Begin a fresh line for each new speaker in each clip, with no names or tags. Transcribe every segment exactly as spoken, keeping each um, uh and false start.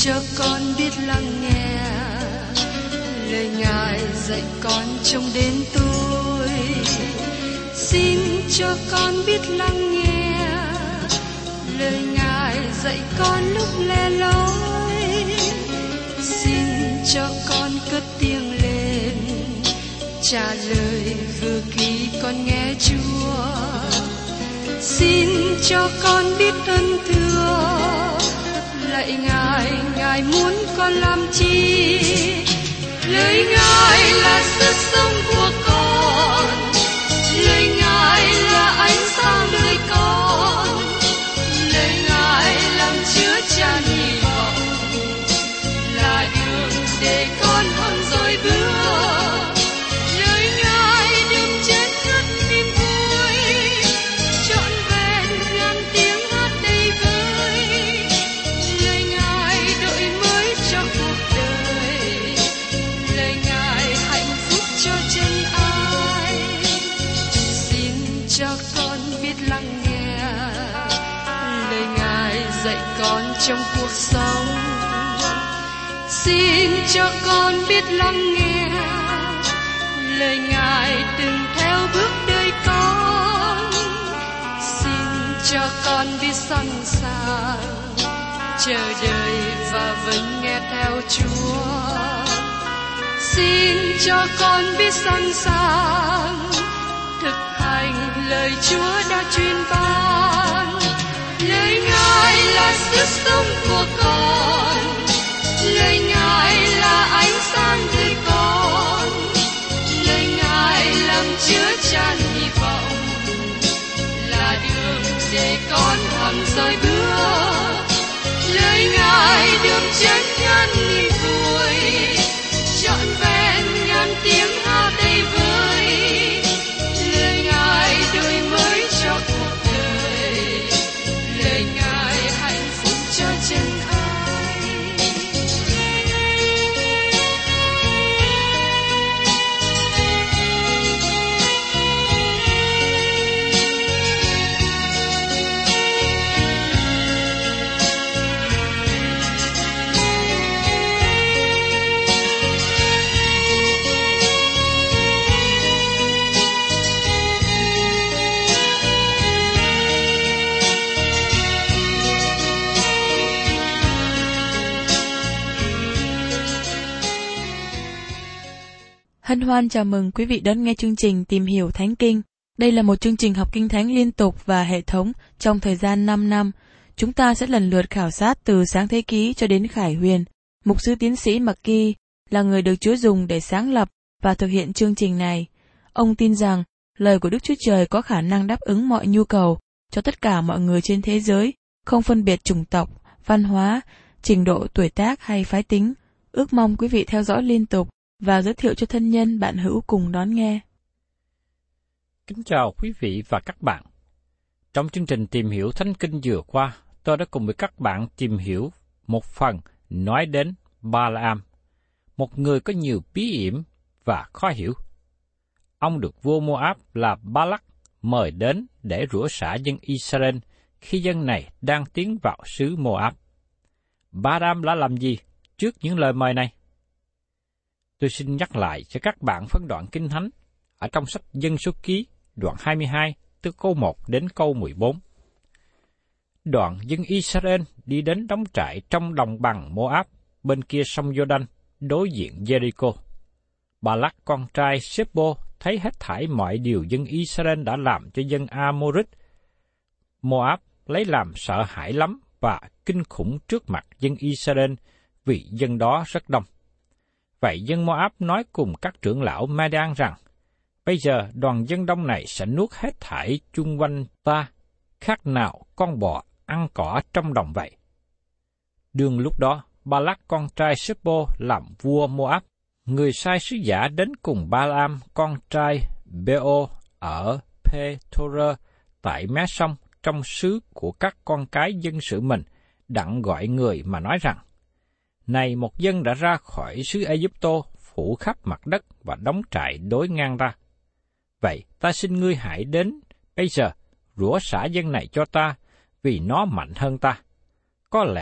cho con biết lắng nghe lời Ngài dạy con trong đến tôi. Xin cho con biết lắng nghe lời Ngài dạy con lúc lẻ loi. Xin cho con cất tiếng lên trả lời vừa khi con nghe Chúa. Xin cho con biết ơn thưa lạy Ngài, Ngài muốn con làm chi? Lời Ngài là sức sống của con, lời Ngài là ánh sáng đời con, lời Ngài làm chứa chan hy vọng, là đường để con hôm rồi bước. Lời Ngài đừng chết ngất niềm vui, trọn vẹn ngàn tiếng hát đầy vơi. Lời Ngài đổi mới cho cuộc đời, lời Ngài hạnh phúc cho chân ai. Xin cho con biết lắng nghe lời Ngài dạy con trong cuộc sống. Xin cho con biết lắng nghe lời Ngài đừng theo bước đời con. Xin cho con biết sẵn sàng chờ đợi và vẫn nghe theo Chúa. Xin cho con biết sẵn sàng thực hành lời Chúa đã truyền ban. Lời Ngài là sức sống của con, lời Ngài là ánh sáng đời con, lời Ngài làm chứa chan hy vọng, là đường để con hằng rời bước. Lời Ngài đường chân ngàn niềm vui, trọn vẹn ngàn tiếng hát đầy vơi. Lời Ngài đổi mới cho cuộc đời, lời Ngài hạnh phúc cho chân ai.
Hân hoan chào mừng quý vị đón nghe chương trình Tìm hiểu Thánh Kinh. Đây là một chương trình học kinh thánh liên tục và hệ thống trong thời gian năm năm. Chúng ta sẽ lần lượt khảo sát từ Sáng Thế Ký cho đến Khải Huyền. Mục sư tiến sĩ McGee là người được Chúa dùng để sáng lập và thực hiện chương trình này. Ông tin rằng lời của Đức Chúa Trời có khả năng đáp ứng mọi nhu cầu cho tất cả mọi người trên thế giới, không phân biệt chủng tộc, văn hóa, trình độ tuổi tác hay phái tính. Ước mong quý vị theo dõi liên tục và giới thiệu cho thân nhân bạn hữu cùng đón nghe.
Kính chào quý vị và các bạn. Trong chương trình Tìm hiểu Thánh Kinh vừa qua, tôi đã cùng với các bạn tìm hiểu một phần nói đến Ba-la-am, một người có nhiều bí hiểm và khó hiểu. Ông được vua Moab là Ba-lắc mời đến để rủa xả dân Israel khi dân này đang tiến vào xứ Moab. Ba-ram đã làm gì trước những lời mời này? Tôi xin nhắc lại cho các bạn phân đoạn Kinh Thánh ở trong sách Dân Số Ký, đoạn hai mươi hai, từ câu một đến câu mười bốn. Đoạn dân Israel đi đến đóng trại trong đồng bằng Moab, bên kia sông Giô-đanh, đối diện Jericho. Ba-lắc con trai Sếp-bô thấy hết thảy mọi điều dân Israel đã làm cho dân A-mô-rít. Moab lấy làm sợ hãi lắm và kinh khủng trước mặt dân Israel vì dân đó rất đông. Vậy dân Moab nói cùng các trưởng lão Madian rằng, bây giờ đoàn dân đông này sẽ nuốt hết thảy chung quanh ta, khác nào con bò ăn cỏ trong đồng vậy. Đương lúc đó, Ba-lắc con trai Sếp-bô làm vua Moab, người sai sứ giả đến cùng Ba-la-am con trai Bê-ô ở Pê-thô-rơ tại mé sông trong xứ của các con cái dân sự mình, đặng gọi người mà nói rằng, này một dân đã ra khỏi xứ Ai-cập-tô, phủ khắp mặt đất và đóng trại đối ngang ra. Vậy ta xin ngươi hãy đến bây giờ rủa xả dân này cho ta, vì nó mạnh hơn ta. Có lẽ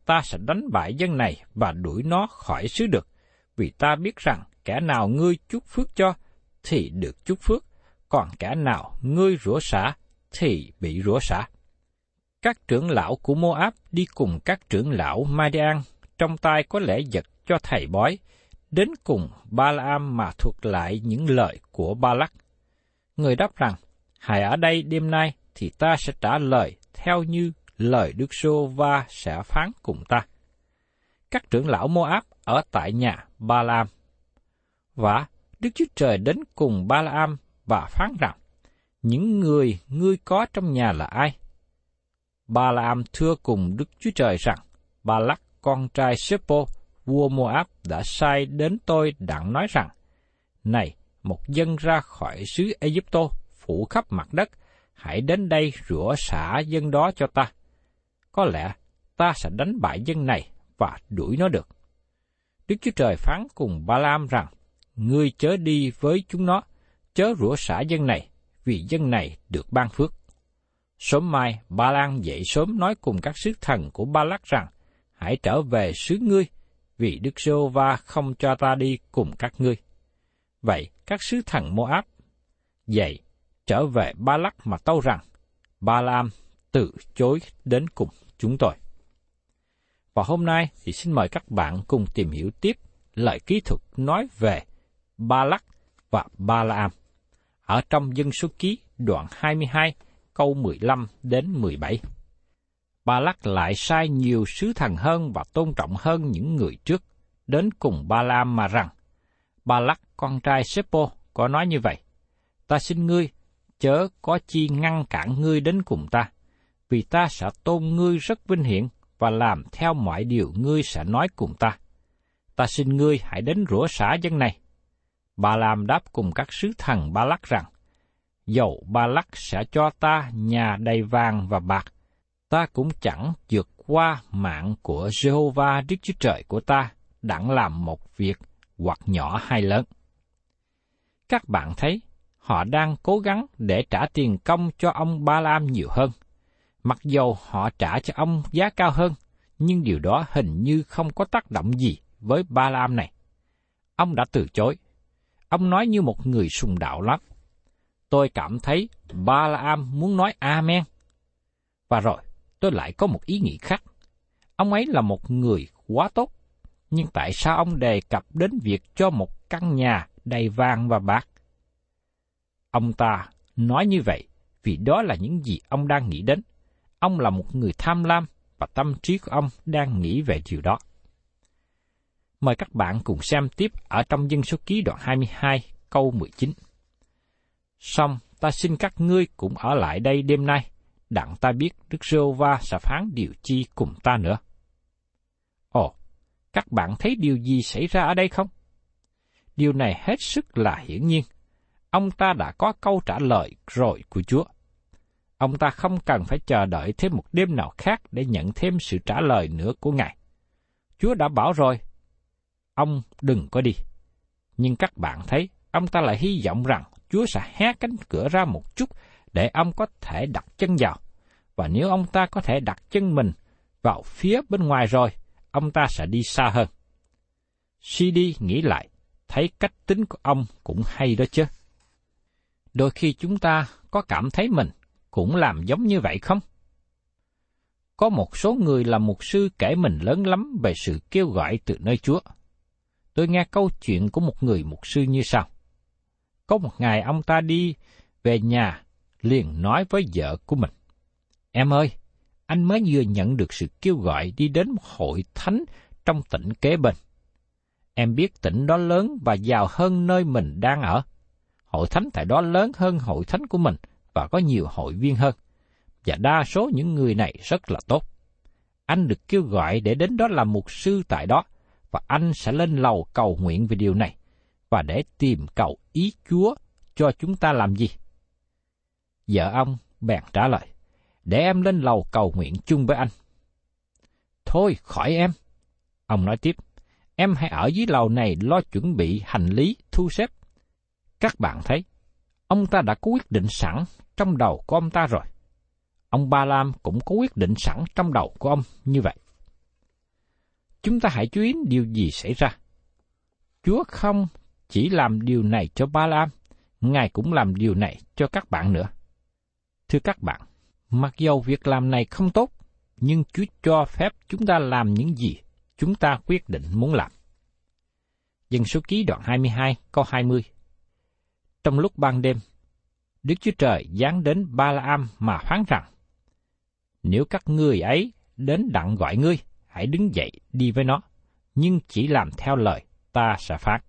ta sẽ đánh bại dân này và đuổi nó khỏi xứ được, vì ta biết rằng kẻ nào ngươi chúc phước cho thì được chúc phước, còn kẻ nào ngươi rủa xả thì bị rủa xả. Các trưởng lão của Moab đi cùng các trưởng lão Madian, trong tay có lễ vật cho thầy bói, đến cùng Ba-la-am mà thuật lại những lời của Ba-lắc. Người đáp rằng, hãy ở đây đêm nay, thì ta sẽ trả lời theo như lời Đức Giê-hô-va sẽ phán cùng ta. Các trưởng lão Moab ở tại nhà Ba-la-am. Và Đức Chúa Trời đến cùng Ba-la-am và phán rằng, những người ngươi có trong nhà là ai? Ba-la-am thưa cùng Đức Chúa Trời rằng, Ba-lắc con trai Sếp-pô, vua Moab đã sai đến tôi đặng nói rằng, này, một dân ra khỏi xứ Ê-díp-tô, phủ khắp mặt đất, hãy đến đây rủa xả dân đó cho ta. Có lẽ ta sẽ đánh bại dân này và đuổi nó được. Đức Chúa Trời phán cùng Ba-la-am rằng, ngươi chớ đi với chúng nó, chớ rủa xả dân này, vì dân này được ban phước. Sớm mai, Ba-lan dậy sớm nói cùng các sứ thần của Ba-lắc rằng, hãy trở về xứ ngươi, vì Đức Giê-hô-va không cho ta đi cùng các ngươi. Vậy, các sứ thần Moab dậy trở về Ba-lắc mà tâu rằng, Ba-la-am từ chối đến cùng chúng tôi. Và hôm nay thì xin mời các bạn cùng tìm hiểu tiếp lời kỹ thuật nói về Ba-lắc và Ba-la-am ở trong Dân Số Ký đoạn hai mươi hai câu mười lăm đến mười bảy. Ba-lắc lại sai nhiều sứ thần hơn và tôn trọng hơn những người trước, đến cùng Ba-la-am mà rằng, Ba-lắc con trai Sếp-pô có nói như vậy, ta xin ngươi, chớ có chi ngăn cản ngươi đến cùng ta, vì ta sẽ tôn ngươi rất vinh hiển và làm theo mọi điều ngươi sẽ nói cùng ta. Ta xin ngươi hãy đến rủa xả dân này. Ba-la-am đáp cùng các sứ thần Ba-lắc rằng, dầu Ba-lắc sẽ cho ta nhà đầy vàng và bạc, ta cũng chẳng vượt qua mạng của Giê-hô-va Đức Chúa Trời của ta, đặng làm một việc hoặc nhỏ hay lớn. Các bạn thấy, họ đang cố gắng để trả tiền công cho ông Ba-la-am nhiều hơn. Mặc dầu họ trả cho ông giá cao hơn, nhưng điều đó hình như không có tác động gì với Ba-la-am này. Ông đã từ chối. Ông nói như một người sùng đạo lắm. Tôi cảm thấy Ba-la-am muốn nói Amen. Và rồi, tôi lại có một ý nghĩ khác. Ông ấy là một người quá tốt, nhưng tại sao ông đề cập đến việc cho một căn nhà đầy vàng và bạc? Ông ta nói như vậy vì đó là những gì ông đang nghĩ đến. Ông là một người tham lam và tâm trí của ông đang nghĩ về điều đó. Mời các bạn cùng xem tiếp ở trong Dân Số Ký đoạn hai mươi hai câu mười chín. Song ta xin các ngươi cũng ở lại đây đêm nay, đặng ta biết Đức Giê-hô-va sẽ phán điều chi cùng ta nữa. Ồ, các bạn thấy điều gì xảy ra ở đây không? Điều này hết sức là hiển nhiên. Ông ta đã có câu trả lời rồi của Chúa. Ông ta không cần phải chờ đợi thêm một đêm nào khác để nhận thêm sự trả lời nữa của Ngài. Chúa đã bảo rồi, ông đừng có đi. Nhưng các bạn thấy, ông ta lại hy vọng rằng Chúa sẽ hé cánh cửa ra một chút để ông có thể đặt chân vào. Và nếu ông ta có thể đặt chân mình vào phía bên ngoài rồi, ông ta sẽ đi xa hơn. Suy đi nghĩ lại, thấy cách tính của ông cũng hay đó chứ. Đôi khi chúng ta có cảm thấy mình cũng làm giống như vậy không? Có một số người là mục sư kể mình lớn lắm về sự kêu gọi từ nơi Chúa. Tôi nghe câu chuyện của một người mục sư như sau. Có một ngày ông ta đi về nhà, liền nói với vợ của mình, em ơi, anh mới vừa nhận được sự kêu gọi đi đến một hội thánh trong tỉnh kế bên. Em biết tỉnh đó lớn và giàu hơn nơi mình đang ở. Hội thánh tại đó lớn hơn hội thánh của mình và có nhiều hội viên hơn. Và đa số những người này rất là tốt. Anh được kêu gọi để đến đó làm mục sư tại đó, và anh sẽ lên lầu cầu nguyện về điều này, và để tìm cầu ý Chúa cho chúng ta làm gì? Vợ ông bèn trả lời, để em lên lầu cầu nguyện chung với anh. Thôi khỏi em. Ông nói tiếp, em hãy ở dưới lầu này lo chuẩn bị hành lý thu xếp. Các bạn thấy, ông ta đã có quyết định sẵn trong đầu của ông ta rồi. Ông Ba-lam cũng có quyết định sẵn trong đầu của ông như vậy. Chúng ta hãy chú ý điều gì xảy ra. Chúa không chỉ làm điều này cho Ba-la-am, Ngài cũng làm điều này cho các bạn nữa. Thưa các bạn, mặc dầu việc làm này không tốt, nhưng Chúa cho phép chúng ta làm những gì chúng ta quyết định muốn làm. Dân Số Ký đoạn hai mươi hai câu hai mươi. Trong lúc ban đêm, Đức Chúa Trời giáng đến Ba-la-am mà phán rằng: Nếu các ngươi ấy đến đặng gọi ngươi, hãy đứng dậy đi với nó, nhưng chỉ làm theo lời ta sẽ phán.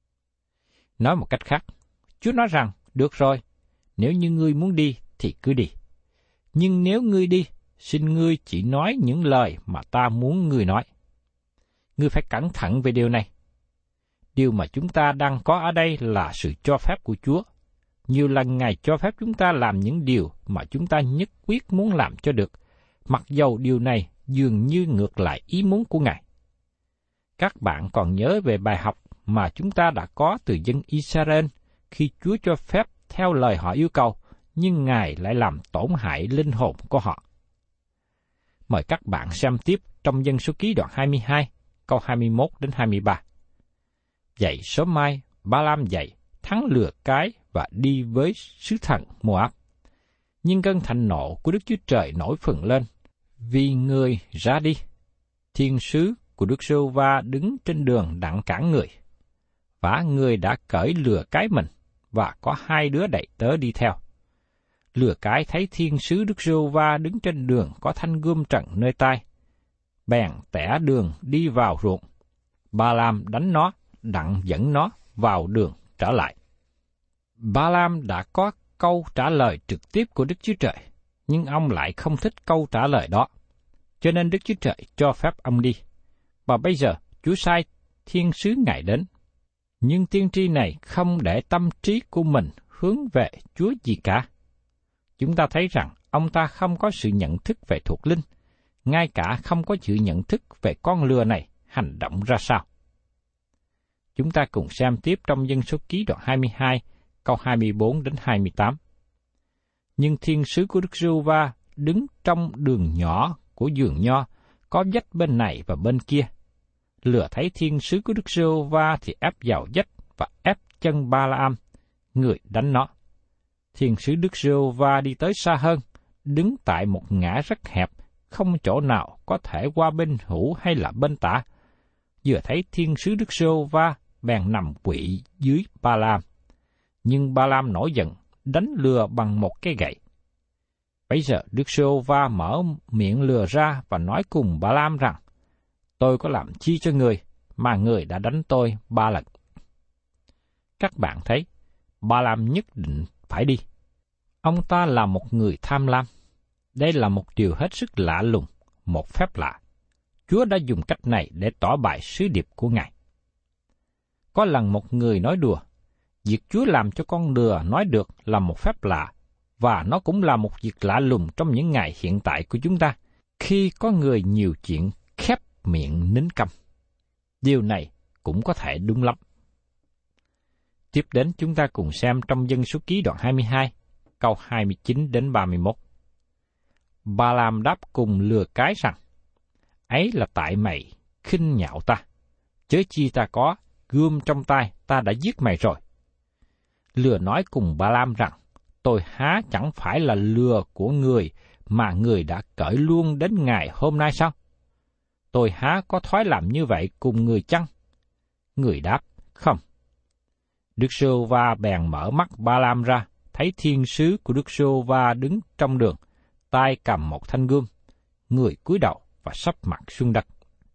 Nói một cách khác, Chúa nói rằng, được rồi, nếu như ngươi muốn đi thì cứ đi. Nhưng nếu ngươi đi, xin ngươi chỉ nói những lời mà ta muốn ngươi nói. Ngươi phải cẩn thận về điều này. Điều mà chúng ta đang có ở đây là sự cho phép của Chúa. Nhiều lần Ngài cho phép chúng ta làm những điều mà chúng ta nhất quyết muốn làm cho được, mặc dầu điều này dường như ngược lại ý muốn của Ngài. Các bạn còn nhớ về bài học mà chúng ta đã có từ dân Israel khi Chúa cho phép theo lời họ yêu cầu, nhưng Ngài lại làm tổn hại linh hồn của họ. Mời các bạn xem tiếp trong Dân Số Ký đoạn hai mươi hai, câu hai mươi mốt đến hai mươi ba. Dậy sớm mai, Ba-la-am dậy, thắng lừa cái và đi với sứ thần Moab. Nhưng cơn thịnh nộ của Đức Chúa Trời nổi phừng lên, vì người ra đi. Thiên sứ của Đức Giê-hô-va đứng trên đường đặng cản người. Vả người đã cởi lừa cái mình, và có hai đứa đầy tớ đi theo. Lừa cái thấy thiên sứ Đức Giê-hô-va đứng trên đường có thanh gươm trần nơi tai, bèn tẻ đường đi vào ruộng. Ba-la-am đánh nó, đặng dẫn nó vào đường trở lại. Ba-la-am đã có câu trả lời trực tiếp của Đức Chúa Trời, nhưng ông lại không thích câu trả lời đó. Cho nên Đức Chúa Trời cho phép ông đi. Và bây giờ Chúa sai thiên sứ Ngài đến. Nhưng tiên tri này không để tâm trí của mình hướng về Chúa gì cả. Chúng ta thấy rằng ông ta không có sự nhận thức về thuộc linh, ngay cả không có sự nhận thức về con lừa này hành động ra sao. Chúng ta cùng xem tiếp trong Dân Số Ký đoạn hai mươi hai, câu hai mươi bốn đến hai mươi tám. Nhưng thiên sứ của Đức Giê-hô-va đứng trong đường nhỏ của vườn nho, có vách bên này và bên kia. Lừa thấy thiên sứ của Đức Giê-hô-va thì ép vào vách và ép chân Ba-la-am, người đánh nó. Thiên sứ Đức Giê-hô-va đi tới xa hơn, đứng tại một ngã rất hẹp, không chỗ nào có thể qua bên hữu hay là bên tả. Vừa thấy thiên sứ Đức Giê-hô-va, bèn nằm quỵ dưới Ba-la-am. Nhưng Ba-la-am nổi giận, đánh lừa bằng một cái gậy. Bấy giờ Đức Giê-hô-va mở miệng lừa ra và nói cùng Ba-la-am rằng: Tôi có làm chi cho người, mà người đã đánh tôi ba lần. Các bạn thấy, Ba-la-am nhất định phải đi. Ông ta là một người tham lam. Đây là một điều hết sức lạ lùng, một phép lạ. Chúa đã dùng cách này để tỏ bày sứ điệp của Ngài. Có lần một người nói đùa, việc Chúa làm cho con lừa nói được là một phép lạ, và nó cũng là một việc lạ lùng trong những ngày hiện tại của chúng ta, khi có người nhiều chuyện khép miệng nín câm. Điều này cũng có thể đúng lắm. Tiếp đến chúng ta cùng xem trong Dân Số Ký đoạn hai mươi hai, câu hai mươi chín đến ba mươi mốt. Ba-la-am đáp cùng lừa cái rằng: Ấy là tại mày khinh nhạo ta, chớ chi ta có gươm trong tay, ta đã giết mày rồi. Lừa nói cùng Ba-la-am rằng: Tôi há chẳng phải là lừa của người mà người đã cởi luôn đến ngày hôm nay sao? Tôi há có thói làm như vậy cùng người chăng? Người đáp: Không. Đức Giê-hô-va bèn mở mắt Ba-la-am ra, thấy thiên sứ của Đức Giê-hô-va đứng trong đường, tay cầm một thanh gươm, người cúi đầu và sấp mặt xuống đất.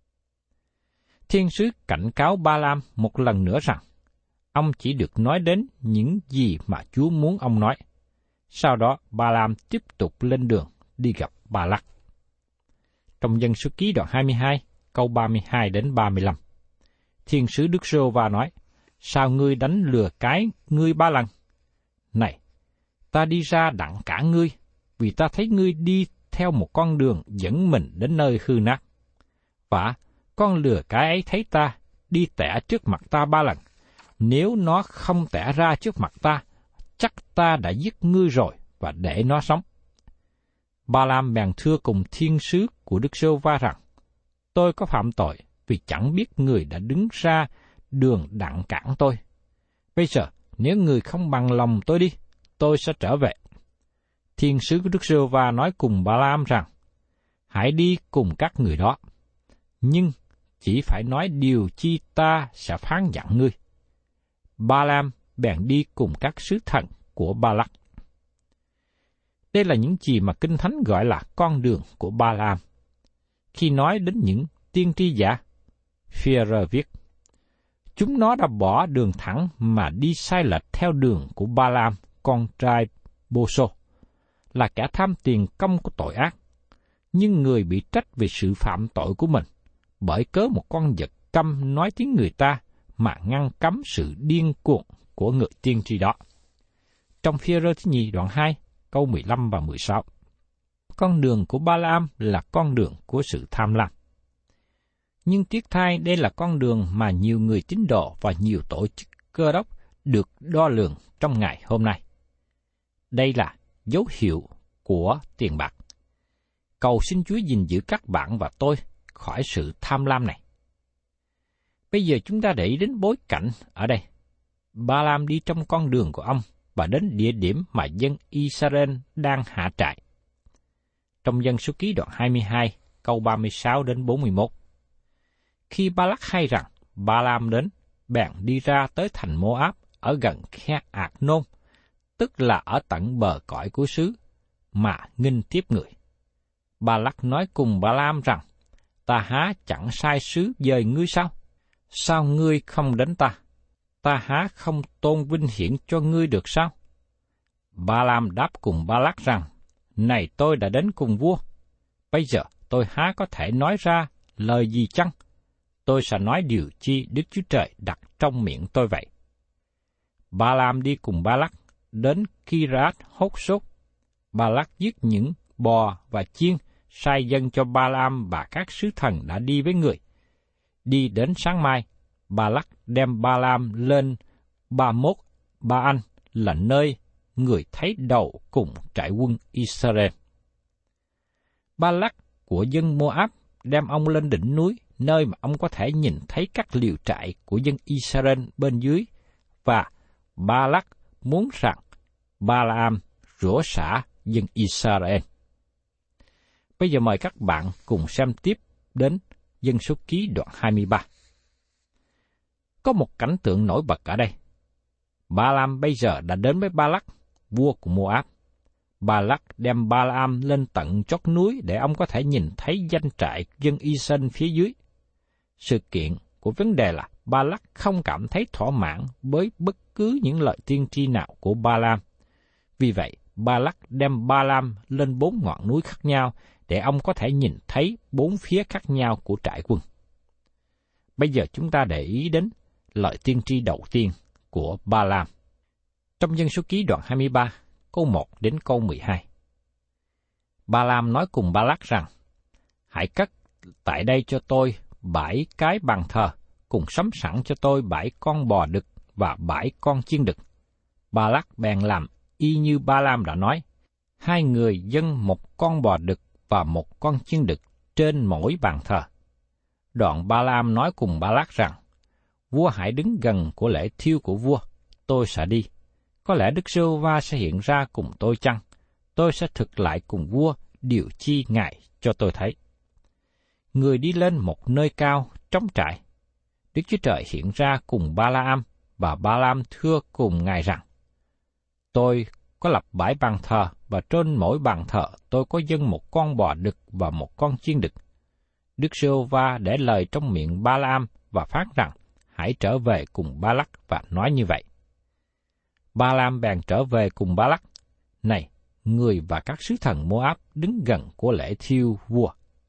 Thiên sứ cảnh cáo Ba-la-am một lần nữa rằng, ông chỉ được nói đến những gì mà Chúa muốn ông nói. Sau đó Ba-la-am tiếp tục lên đường đi gặp Ba-lắc. Trong Dân Số Ký đoạn hai mươi hai, câu ba mươi hai đến ba mươi lăm, Thiên sứ Đức Giê-hô-va nói: Sao ngươi đánh lừa cái ngươi ba lần? Này, ta đi ra đặng cả ngươi, vì ta thấy ngươi đi theo một con đường dẫn mình đến nơi hư nát. Và con lừa cái ấy thấy ta đi tẻ trước mặt ta ba lần. Nếu nó không tẻ ra trước mặt ta, chắc ta đã giết ngươi rồi và để nó sống. Ba-la-am bèn thưa cùng thiên sứ của Đức Giê-hô-va rằng: Tôi có phạm tội, vì chẳng biết người đã đứng ra đường đặng cản tôi. Bây giờ, nếu người không bằng lòng tôi đi, tôi sẽ trở về. Thiên sứ của Đức Giê-hô-va nói cùng Ba-la-am rằng, hãy đi cùng các người đó, nhưng chỉ phải nói điều chi ta sẽ phán dặn ngươi. Ba-la-am bèn đi cùng các sứ thần của Ba-lắc. Đây là những gì mà Kinh Thánh gọi là con đường của Ba-la-am. Khi nói đến những tiên tri giả, Phi-e-rơ viết, chúng nó đã bỏ đường thẳng mà đi sai lệch theo đường của Ba-la-am, con trai Bô-sô, là kẻ tham tiền công của tội ác, nhưng người bị trách vì sự phạm tội của mình, bởi cớ một con vật câm nói tiếng người ta mà ngăn cấm sự điên cuồng của người tiên tri đó. Trong Phi-e-rơ thứ nhì đoạn hai, câu mười lăm và mười sáu, con đường của Ba-la-am là con đường của sự tham lam. Nhưng tiếc thay đây là con đường mà nhiều người tín đồ và nhiều tổ chức Cơ Đốc được đo lường trong ngày hôm nay. Đây là dấu hiệu của tiền bạc. Cầu xin Chúa gìn giữ các bạn và tôi khỏi sự tham lam này. Bây giờ chúng ta để ý đến bối cảnh ở đây. Ba-la-am đi trong con đường của ông và đến địa điểm mà dân Israel đang hạ trại. Trong Dân Số Ký đoạn hai mươi hai, câu ba mươi sáu đến bốn mươi mốt. Khi Ba-lắc hay rằng Ba-la-am đến, bèn đi ra tới thành Mô-áp ở gần khe Ạc-nôn, tức là ở tận bờ cõi của xứ, mà nghinh tiếp người. Ba-lắc nói cùng Ba-la-am rằng, ta há chẳng sai sứ dời ngươi sao? Sao ngươi không đến ta? Ta há không tôn vinh hiển cho ngươi được sao? Ba-la-am đáp cùng Ba-lắc rằng, này tôi đã đến cùng vua, bây giờ tôi há có thể nói ra lời gì chăng? Tôi sẽ nói điều chi Đức Chúa Trời đặt trong miệng tôi vậy. Ba-la-am đi cùng Ba-lắc đến Ki-ra-hốt-sốt. Ba-lắc giết những bò và chiên, sai dân cho Ba-la-am và các sứ thần đã đi với người. Đi đến sáng mai, Ba-lắc đem Ba-la-am lên Ba-mốt Ba-anh là nơi người thấy đầu cùng trại quân Israel. Ba-lắc của dân Mô-áp đem ông lên đỉnh núi, nơi mà ông có thể nhìn thấy các liều trại của dân Israel bên dưới, và Ba-lắc muốn rằng Ba-la-am rủa xả dân Israel. Bây giờ mời các bạn cùng xem tiếp đến Dân Số Ký đoạn hai mươi ba. Có một cảnh tượng nổi bật ở đây. Ba-la-am bây giờ đã đến với Ba-lắc, vua của Mô-áp. Ba-lắc đem Ba-la-am lên tận chót núi để ông có thể nhìn thấy doanh trại dân Israel phía dưới. Sự kiện của vấn đề là Ba-lắc không cảm thấy thỏa mãn với bất cứ những lời tiên tri nào của Ba-la-am. Vì vậy, Ba-lắc đem Ba-la-am lên bốn ngọn núi khác nhau để ông có thể nhìn thấy bốn phía khác nhau của trại quân. Bây giờ chúng ta để ý đến lời tiên tri đầu tiên của Ba-la-am. Trong Dân Số Ký đoạn hai mươi ba, câu một đến câu mười hai. Ba-la-am nói cùng Ba-lắc rằng, hãy cất tại đây cho tôi bảy cái bàn thờ, cùng sắm sẵn cho tôi bảy con bò đực và bảy con chiên đực. Ba-lắc bèn làm y như Ba-la-am đã nói. Hai người dâng một con bò đực và một con chiên đực trên mỗi bàn thờ. Đoạn Ba-la-am nói cùng Ba-lắc rằng, vua hãy đứng gần của lễ thiêu của vua, tôi sẽ đi. Có lẽ Đức Giê-hô-va sẽ hiện ra cùng tôi chăng? Tôi sẽ thực lại cùng vua điều chi Ngài cho tôi thấy. Người đi lên một nơi cao trống trại. Đức Chúa Trời hiện ra cùng Ba-la-am, và Ba-la-am thưa cùng Ngài rằng, tôi có lập bảy bàn thờ, và trên mỗi bàn thờ tôi có dâng một con bò đực và một con chiên đực. Đức Giê-hô-va để lời trong miệng Ba-la-am và phán rằng, hãy trở về cùng Ba-lắc và nói như vậy. Ba-la-am bèn trở về cùng Ba-lắc. Này, người và các sứ thần Mô-áp đứng gần của lễ thiêu vua.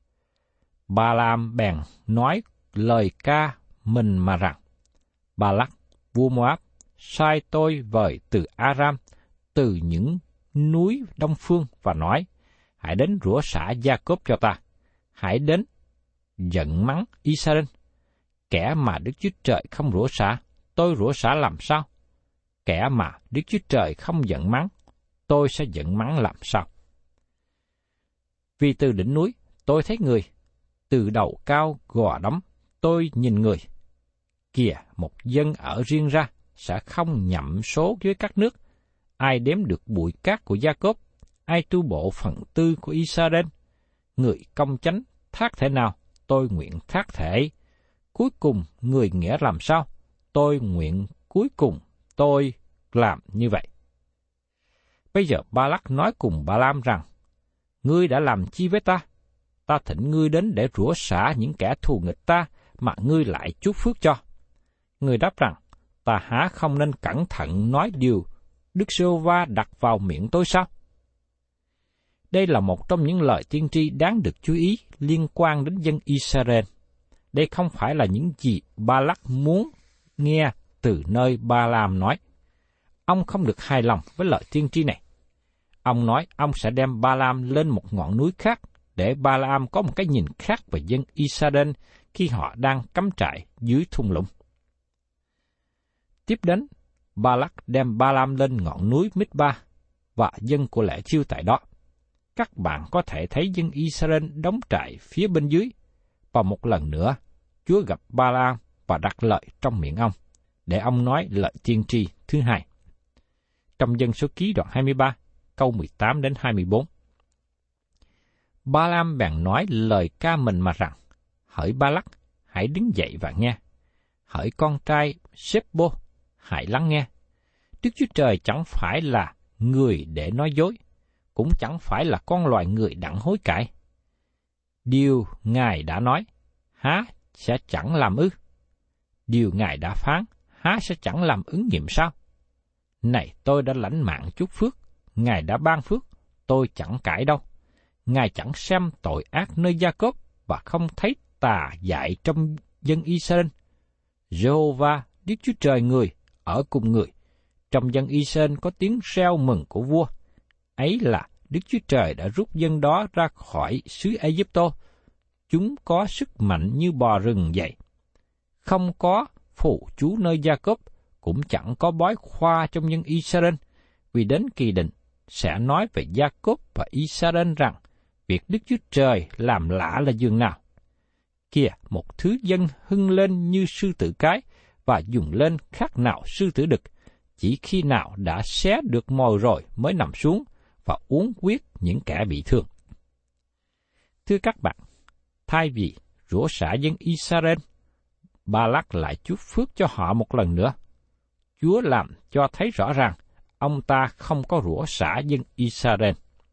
Ba-la-am bèn nói lời ca mình mà rằng, Ba-lắc, vua Mô-áp, sai tôi vời từ Aram, từ những núi đông phương và nói, hãy đến rủa xả Gia-cốp cho ta, hãy đến giận mắng Israel. Kẻ mà Đức Chúa Trời không rủa xả, tôi rủa xả làm sao? Kẻ mà Đức Chúa Trời không giận mắng, tôi sẽ giận mắng làm sao? Vì từ đỉnh núi tôi thấy người, từ đầu cao gò đóng tôi nhìn người. Kìa, một dân ở riêng ra sẽ không nhậm số với các nước. Ai đếm được bụi cát của Gia-cốp, ai tu bộ phần tư của Israel. Người công chánh thác thể nào, tôi nguyện thác thể ấy. Cuối cùng, người nghĩa làm sao, tôi nguyện cuối cùng tôi làm như vậy. Bây giờ Ba-lắc nói cùng Ba-lam rằng, ngươi đã làm chi với ta? Ta thỉnh ngươi đến để rủa xả những kẻ thù nghịch ta, mà ngươi lại chúc phước cho. Người đáp rằng, ta há không nên cẩn thận nói điều Đức Giê-hô-va đặt vào miệng tôi sao? Đây là một trong những lời tiên tri đáng được chú ý liên quan đến dân Israel. Đây không phải là những gì Ba-lắc muốn nghe từ nơi Ba-lam nói. Ông không được hài lòng với lời tiên tri này. Ông nói ông sẽ đem Ba-lam lên một ngọn núi khác, để Ba-lam có một cái nhìn khác về dân Israel khi họ đang cắm trại dưới thung lũng. Tiếp đến, Ba-lắc đem Ba-lam lên ngọn núi Mít-ba, và dân của lễ chiêu tại đó. Các bạn có thể thấy dân Israel đóng trại phía bên dưới, và một lần nữa, Chúa gặp Ba-lam và đặt lời trong miệng ông, để ông nói lời tiên tri thứ hai. Trong Dân Số Ký đoạn hai mươi ba, câu mười tám đến hai mươi bốn. Ba-lam bèn nói lời ca mình mà rằng, hỡi Ba-lắc, hãy đứng dậy và nghe. Hỡi con trai Sếp-bô, hãy lắng nghe. Đức Chúa Trời chẳng phải là người để nói dối, cũng chẳng phải là con loài người đặng hối cải. Điều Ngài đã nói, há sẽ chẳng làm ư? Điều Ngài đã phán, há sẽ chẳng làm ứng nghiệm sao? Này, tôi đã lãnh mạng chúc phước, Ngài đã ban phước, tôi chẳng cãi đâu. Ngài chẳng xem tội ác nơi Gia-cốp và không thấy tà dại trong dân Israel. Giê-hô-va, Đức Chúa Trời người, ở cùng người. Trong dân Israel có tiếng reo mừng của vua. Ấy là Đức Chúa Trời đã rút dân đó ra khỏi xứ Ai-cập. Chúng có sức mạnh như bò rừng vậy. Không có phù chú nơi Gia-cốp, cũng chẳng có bói khoa trong dân Israel, vì đến kỳ định sẽ nói về Gia-cốp và Israel rằng, việc Đức Chúa Trời làm lạ là dường nào. Kìa, một thứ dân hưng lên như sư tử cái, và dùng lên khác nào sư tử đực, chỉ khi nào đã xé được mồi rồi mới nằm xuống và uống huyết những kẻ bị thương. Thưa các bạn, thay vì rủa xả dân Israel, Ba-lắc lại chúc phước cho họ một lần nữa. Chúa làm cho thấy rõ ràng ông ta không có rủa xả dân Israel.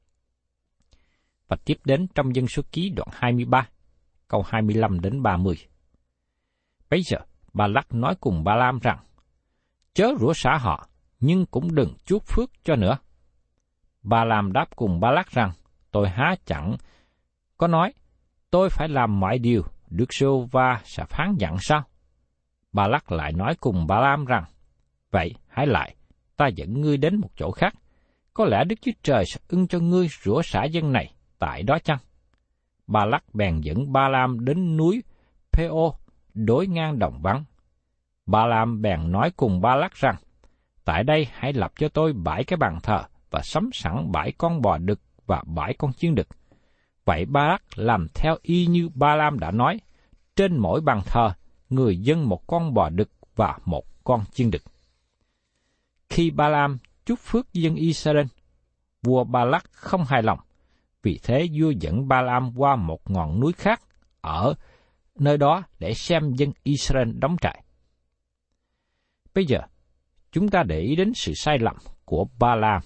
Và tiếp đến trong Dân Số Ký đoạn hai mươi ba, câu hai mươi lăm đến ba mươi. Bây giờ, Ba-lắc nói cùng Ba-lam rằng, chớ rủa xả họ, nhưng cũng đừng chúc phước cho nữa. Ba-lam đáp cùng Ba-lắc rằng, tôi há chẳng có nói, tôi phải làm mọi điều Đức Giê-hô-va sẽ phán dặn sao? Ba-lắc lại nói cùng Ba-lam rằng, vậy hãy lại, ta dẫn ngươi đến một chỗ khác, có lẽ Đức Chúa Trời sẽ ưng cho ngươi rủa xả dân này tại đó chăng? Ba-lắc bèn dẫn Ba-lam đến núi Pê-ô, đối ngang đồng vắng. Ba-lam bèn nói cùng Ba-lắc rằng, tại đây hãy lập cho tôi bảy cái bàn thờ và sắm sẵn bảy con bò đực và bảy con chiên đực. Vậy Ba-lắc làm theo y như Ba-lam đã nói, trên mỗi bàn thờ, người dâng một con bò đực và một con chiên đực. Khi Ba-lam chúc phước dân Israel, vua Ba-lắc không hài lòng, vì thế vua dẫn Ba-lam qua một ngọn núi khác ở nơi đó để xem dân Israel đóng trại. Bây giờ, chúng ta để ý đến sự sai lầm của Ba-lam.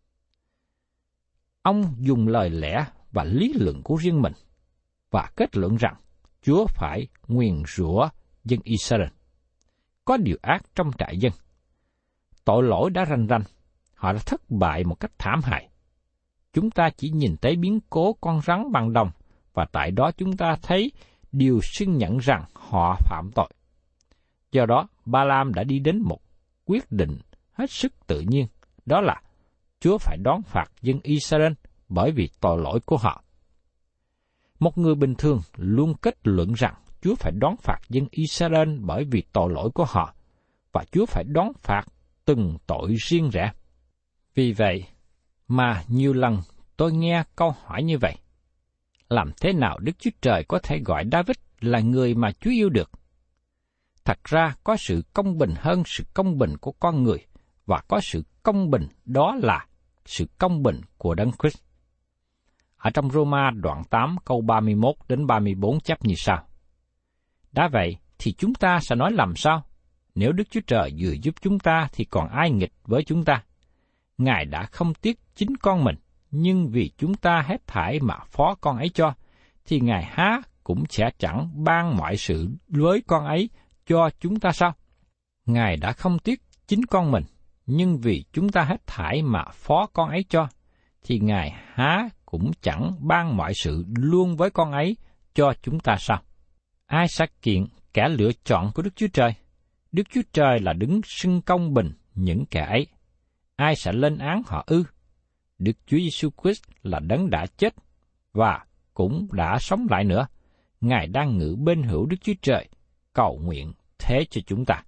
Ông dùng lời lẽ và lý luận của riêng mình, và kết luận rằng Chúa phải nguyền rủa dân Israel. Có điều ác trong trại dân. Tội lỗi đã rành rành, họ đã thất bại một cách thảm hại. Chúng ta chỉ nhìn thấy biến cố con rắn bằng đồng, và tại đó chúng ta thấy điều xưng nhận rằng họ phạm tội. Do đó, Ba-lam đã đi đến một quyết định hết sức tự nhiên, đó là Chúa phải đón phạt dân Israel bởi vì tội lỗi của họ. Một người bình thường luôn kết luận rằng Chúa phải đón phạt dân Israel bởi vì tội lỗi của họ, và Chúa phải đón phạt từng tội riêng rẽ. Vì vậy mà nhiều lần tôi nghe câu hỏi như vậy: làm thế nào Đức Chúa Trời có thể gọi David là người mà Chúa yêu được. Thật ra có sự công bình hơn sự công bình của con người, và có sự công bình đó là sự công bình của Đấng Christ. Ở trong Roma đoạn tám câu ba mươi mốt đến ba mươi bốn chép như sau: Đã vậy thì chúng ta sẽ nói làm sao? Nếu Đức Chúa Trời vừa giúp chúng ta thì còn ai nghịch với chúng ta? Ngài đã không tiếc chính con mình, nhưng vì chúng ta hết thảy mà phó con ấy cho, thì Ngài há cũng sẽ chẳng ban mọi sự với con ấy cho chúng ta sao? Ngài đã không tiếc chính con mình, nhưng vì chúng ta hết thảy mà phó con ấy cho, thì Ngài há cũng chẳng ban mọi sự luôn với con ấy cho chúng ta sao? Ai sẽ kiện kẻ lựa chọn của Đức Chúa Trời? Đức Chúa Trời là đứng xưng công bình những kẻ ấy. Ai sẽ lên án họ ư? Đức Chúa Giêsu Christ là đấng đã chết và cũng đã sống lại nữa. Ngài đang ngự bên hữu Đức Chúa Trời, cầu nguyện thế cho chúng ta.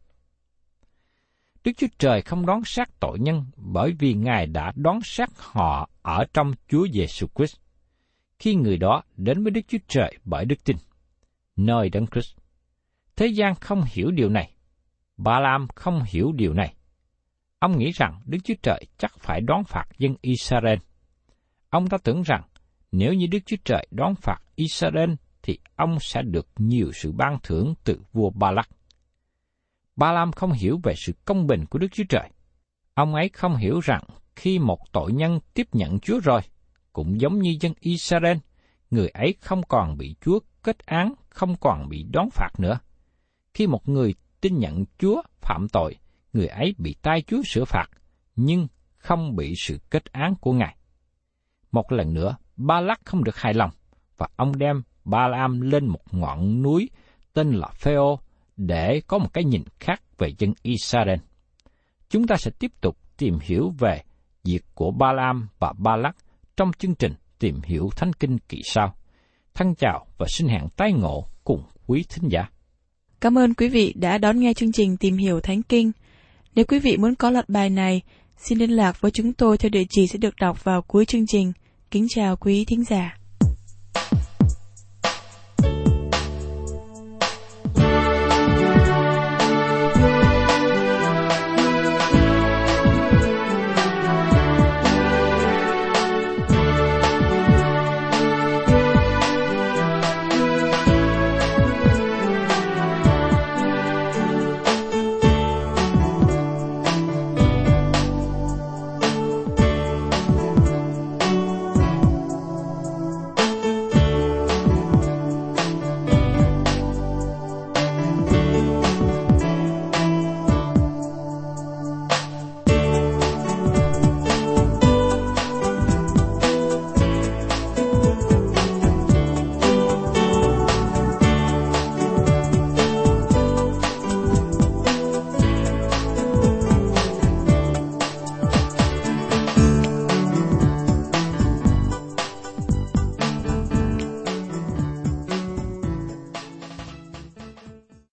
Đức Chúa Trời không đoán xét tội nhân bởi vì Ngài đã đoán xét họ ở trong Chúa Giêsu Christ, khi người đó đến với Đức Chúa Trời bởi đức tin, nơi Đấng Christ. Thế gian không hiểu điều này. Ba-lam không hiểu điều này. Ông nghĩ rằng Đức Chúa Trời chắc phải đoán phạt dân Israel. Ông ta tưởng rằng nếu như Đức Chúa Trời đoán phạt Israel thì ông sẽ được nhiều sự ban thưởng từ vua Ba-lắc. Ba-lam không hiểu về sự công bình của Đức Chúa Trời. Ông ấy không hiểu rằng khi một tội nhân tiếp nhận Chúa rồi, cũng giống như dân Israel, người ấy không còn bị Chúa kết án, không còn bị đoán phạt nữa. Khi một người tin nhận Chúa phạm tội, người ấy bị tay Chúa sửa phạt, nhưng không bị sự kết án của Ngài. Một lần nữa, Ba-lắc không được hài lòng, và ông đem Ba-lam lên một ngọn núi tên là Phê-ô để có một cái nhìn khác về dân Israel. Chúng ta sẽ tiếp tục tìm hiểu về việc của Ba-lam và Ba-lắc trong chương trình Tìm hiểu Thánh Kinh kỳ sau. Thân chào và xin hẹn tái ngộ cùng quý thính giả.
Cảm ơn quý vị đã đón nghe chương trình Tìm hiểu Thánh Kinh. Nếu quý vị muốn có loạt bài này, xin liên lạc với chúng tôi theo địa chỉ sẽ được đọc vào cuối chương trình. Kính chào quý thính giả.